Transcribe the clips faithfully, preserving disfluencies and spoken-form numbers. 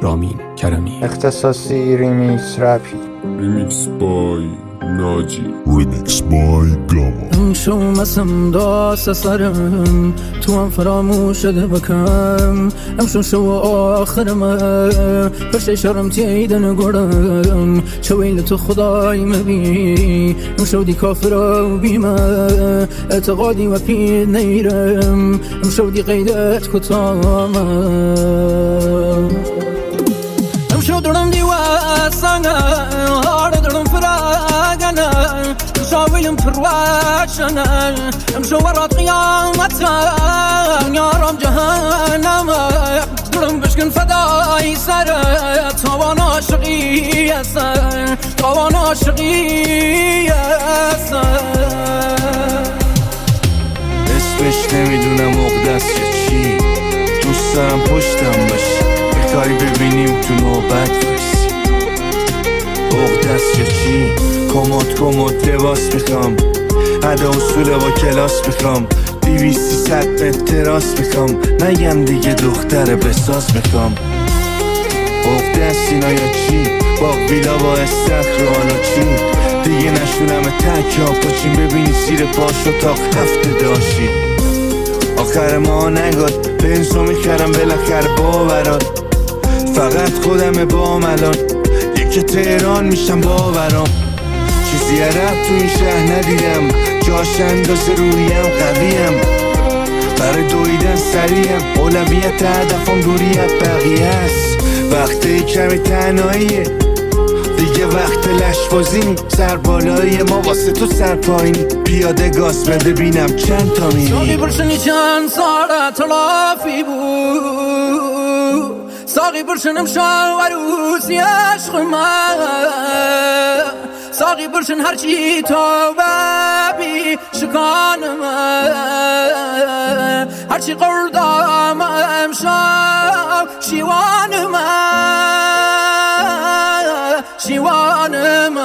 رامین کرمی. اختصاصی ریمیکس رپی. ریمیکس بای ناجی. ریمیکس بای گاما. شو مسم داست سرم تو هم فراموش ده بکم امشو شو آخرم فرش شرم تیدن گرم چویل تو خدای مبی امشو دی کافر و بیمه اعتقادی و پید نیرم امشو دی قیدت کتامه امشو درم دی واسانه هار درم فراغانه شاويلم فرواشنا امشو ورا قيامتنا يا رب جهنم درم بشكن فداي سر توانا شقي سر توانا شقي سر اسمش نمیدونم مقدس چی دوست دارم پشتم باشی بخوای ببینیم تو نوبت برسی مقدس چی کمد کمد لباس میخوام عدا اصول با کلاس میخوام دیویست ست متر تراس میخوام نگم دیگه دختر بساز میخوام مقدس اینا یا چی باغ ویلا با استخر حالا چی دیگه نشونم تک ها پاچین ببینی سیر پاشو تا هفته داشی آخر ما نگاد بنزو میخرم بالاخره باورات فقط خودم با ملان یکی تهران میشم باورام چیزی عرب تو این شهر ندیدم جاش اندازه روحیم قویم برای دویدن سریم اولویت هدفم دوری از بقیه است وقتی کمی تنهاییه دیگه وقت لشبازی سر بالایی ما واسه تو سر پایینی پیاده گاز بده بینم چند تا میری ساقی برشنی چند ساره تلافی بود ساقی برشنم شو عروسی عشق من ساقی برشن هرچی تو ببی شکانم هرچی قردام امشب شیوانم شیوانم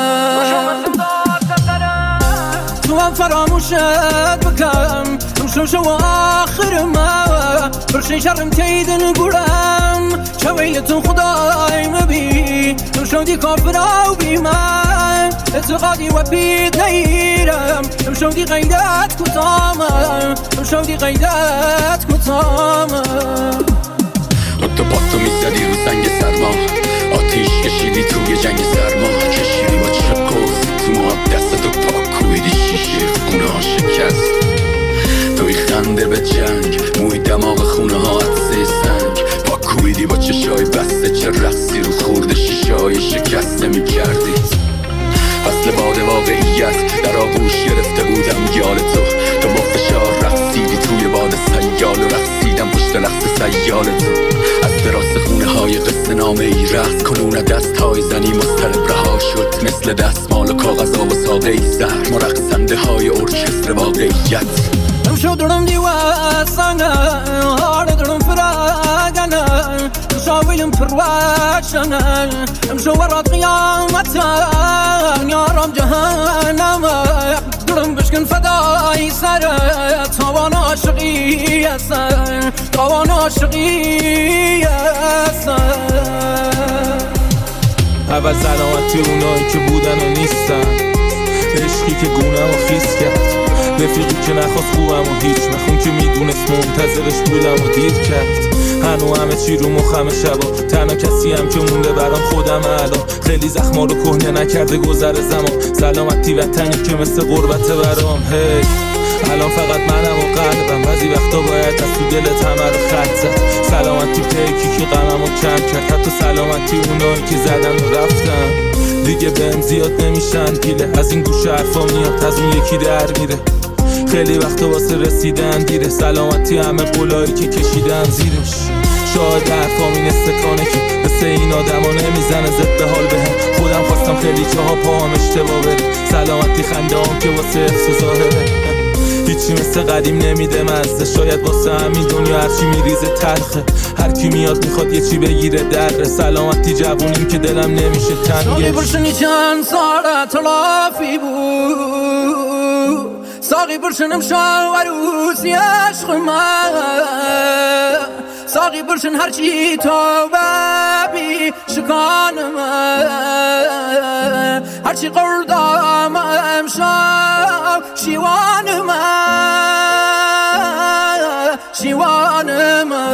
تو هم فراموشت بکم امشو شو آخرم برشن شرم تیدن گرم چویلتون خدای مبی امشو دی کافر و بیمن اعتقادی و پید نیرم امشو دی قیدت کتامم امشو دی قیدت کتامم تو پاتو میزدی رو سنگ سرما آتیش کشیدی توی جنگ سرما کشیدی با چه قوزی تو ما دستتو پاکویدی شیشه خونه ها شکست توی خنده به جنگ موی دماغ خونه ها عدسه سنگ پاکویدی با چشای بسته چه رقصی رو خورده شیشه های شکسته میکردی فصل باد واقعیت در آغوش گرفته بودم یال تو تو با فشار رقصیدی توی باد سیال و رقصیدم پشت رقص سیال تو از دراز خونه های قصه نامه ای رقص کنون دست های زنی مسترب رها شد مثل دستمال و کاغذ و ساقه ای زهر ما رقصنده های ارکستر واقعیت امشو درم دی واسانه هار درم فراغانه شاويلم فرواشنا امشو ورا قيامتنا يا رب جهنم درم بشكن فداي سر توانا شقي سر توانا شقي سر اول سلامتی اونایی که بودن و نیستن عشقی که گونه و خیس کرد رفیقی که نخواست خوبم و هیچ مخون که میدونست منتظرش بودم و دیر کرد هنو همه چی رو مخم شبا تنها کسی هم که مونده برام خودم الان خیلی زخما رو کهنه نکرده گذر زمان سلامتی وطنی که مثل غربت برام هی الان فقط منم و قلبم بعضی وقتا باید از تو دلت همه رو خط زد سلامتی پیکی که غممو کم کرد حتی سلامتی اونایی که زدن و رفتن دیگه بهم زیاد نمیشن پیله از این گوشه حرفا میاد از اون یکی در میره خیلی وقتا واسه رسیدن دیره سلامتی همه قولایی که کشیدن زیرش شاید حرفام این استکانه که مثل این آدم ها نمیزنه زد به حال بهم خودم خواستم خیلی جاها پاهم اشتباه بره سلامتی خنده هم که واسه حفظ ظاهره هیچی مثل قدیم نمیده مزه شاید واسه همین دنیا هرچی میریزه تلخه هر کی میاد میخواد یه چی بگیره دره سلامتی جوونیم که دلم نمیشه تنگه ساقی برشنی چند ساره تلافی بود ساقی برشنم شو عروسی عشق من ساقی برشن هرچی تو بی شکانم هرچی قردام امشب شیوانم شیوانم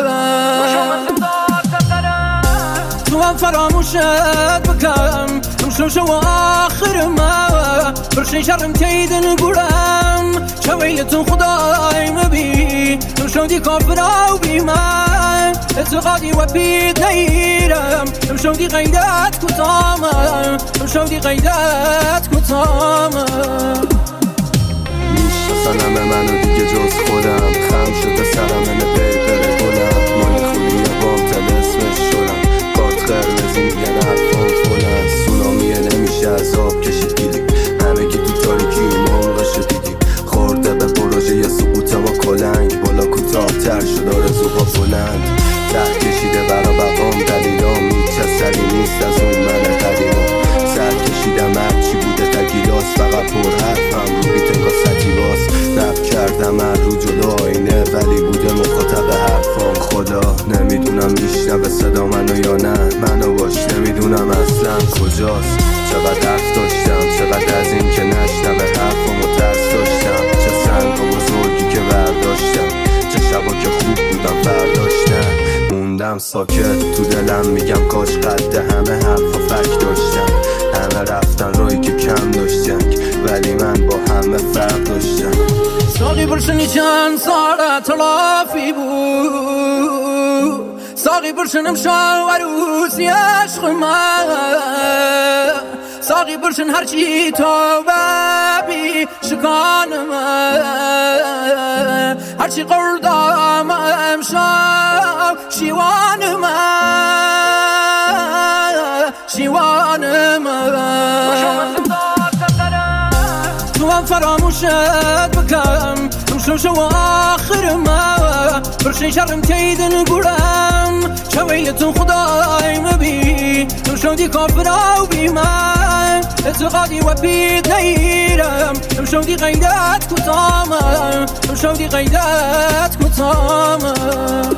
تو هم فراموشت بکن امشو شو آخرم برشن شرم تیدن گرم شویلتون خدای مبی امشو دی کافراو بی من اعتقادی و پید نیرم امشو دی غیرت کتامم امشو دی غیرت کتامم میشناسن همه منو دیگه جز خودم خم شده سرم من پیپر گلم مالی خوبی بام تل اسمش شدم کارت قرمزی میگن حرفان فلن سونامیه نمیشه از آب کشید گیریم همه که تو تاریکی موقعشو دیدیم خورده به پروژه یه سقوط ما کلنگ بالا کوتاه تر شد آرزوها بلند ته کشیده برا بقام دلیلام هیچ اثری نیست از اون من قدیمم سر کشیدم هرچی بوده تگیلاس فقط پر حرفم رو بیت انگاه ستیواس رب کردم هر رو جلو آینه ولی بوده مخاطب حرفام خدا نمیدونم میشنوه صدا منو یا نه منو باش نمیدونم اصلا کجاست چقدر حرف داشتم چقدر از این که نشنوه حرفامو ترس داشتم چه سنگ و بزرگی که برداشتم چه شبا که خوب بودم فرداش نه موندم ساکت تو دلم میگم کاش قد همه حرف و فک داشتم همه رفتن روی که کم داشتن ولی من با همه فرق داشتم ساقی برشنی چند ساعت تلافی بود ساقی برشنم شو عروسی عشق من ساقی برشن هرچی تو ببی شکانم هرچی قردام امشب شیوانم شیوانم تو هم فراموشت بکن امشو شو آخرم برشن شرم تیدن گرم شویلتون خدای مبی امشو دی کافراو بی من اعتقادی و پید نیرم امشو دی غیرت کتامم امشو دی غیرت کتامم